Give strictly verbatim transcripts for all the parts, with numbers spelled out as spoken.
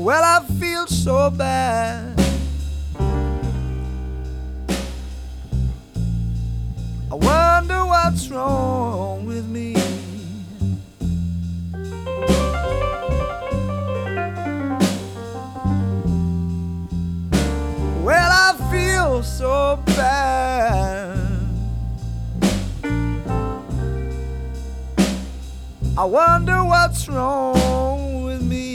Well, I feel so bad. I wonder what's wrong with me. Well, I feel so bad. I wonder what's wrong with me.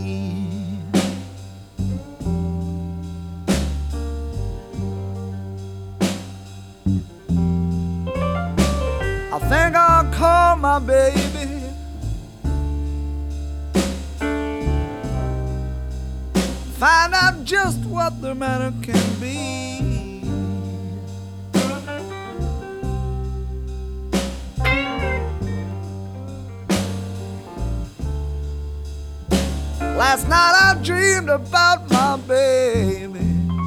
I think I'll call my baby, find out just what the matter can be. Last night I dreamed about my baby.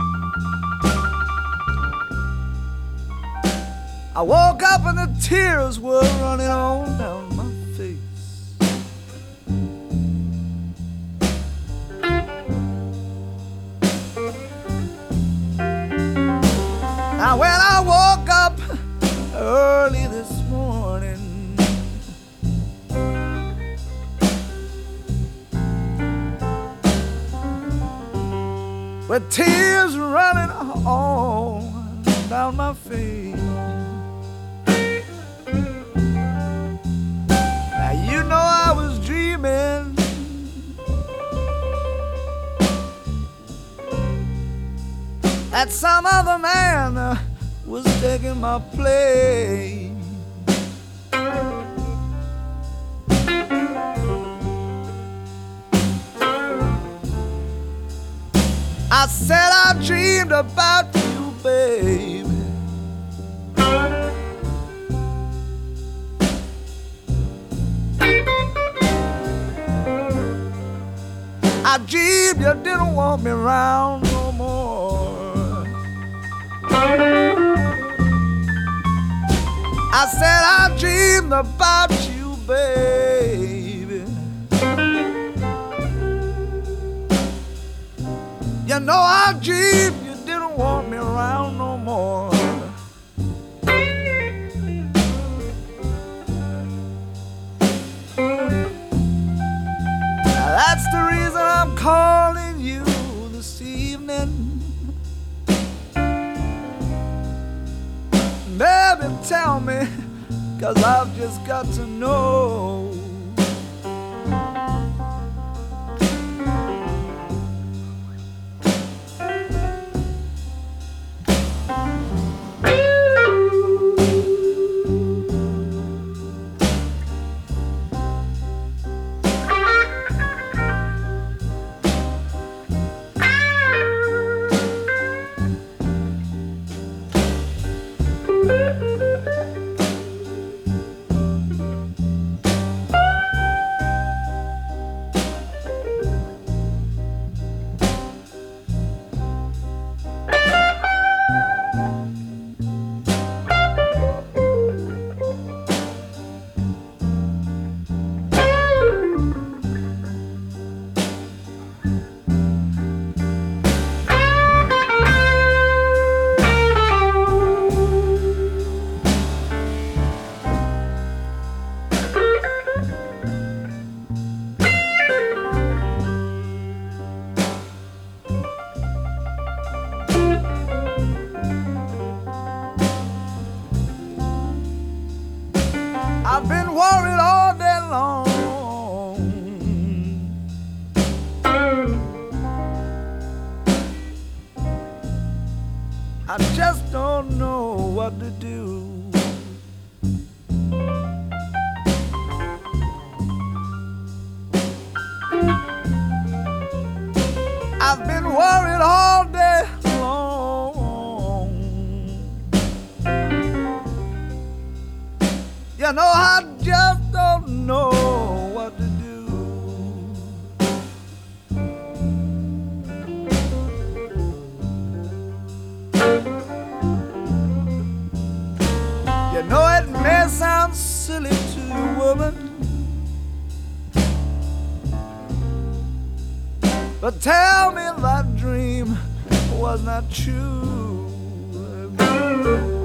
I woke up and the tears were running on down my face. Now when I woke up early this morning, with tears running on down my face, now you know I was dreaming that some other man uh, was taking my place. I said I dreamed about you, baby. I dreamed you didn't want me around no more. I said I dreamed about you, baby. You know I dreamed you didn't want me around no more. Now that's the reason I'm calling you this evening. Baby, tell me, 'cause I've just got to know. I've been worried all day long. I just don't know what to do. I've been worried all day long. You know, I just don't know what to do. You know, it may sound silly to a woman, but But tell me that dream was not true.